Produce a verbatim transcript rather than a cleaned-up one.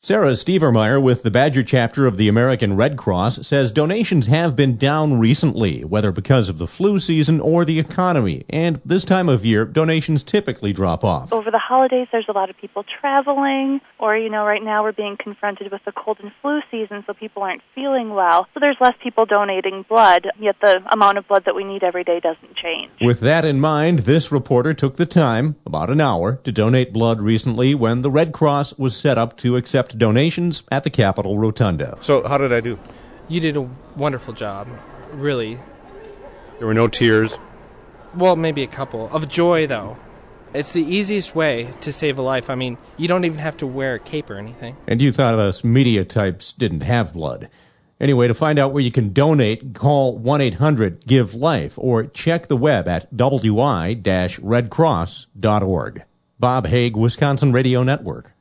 Sarah Stevermeyer with the Badger chapter of the American Red Cross says donations have been down recently, whether because of the flu season or the economy. And this time of year, donations typically drop off. Over the holidays, there's a lot of people traveling, or, you know, right now we're being confronted with the cold and flu season, so people aren't feeling well. So there's less people donating blood, yet the amount of blood that we need every day doesn't change. With that in mind, this reporter took the time, about an hour, to donate blood recently when the Red Cross was set up to accept donations at the Capitol Rotunda. So how did I do? You did a wonderful job, really. There were no tears? Well, maybe a couple. Of joy, though. It's the easiest way to save a life. I mean, you don't even have to wear a cape or anything. And you thought us media types didn't have blood. Anyway, to find out where you can donate, call one eight hundred give life or check the web at w i dash red cross dot org. Bob Haig, Wisconsin Radio Network.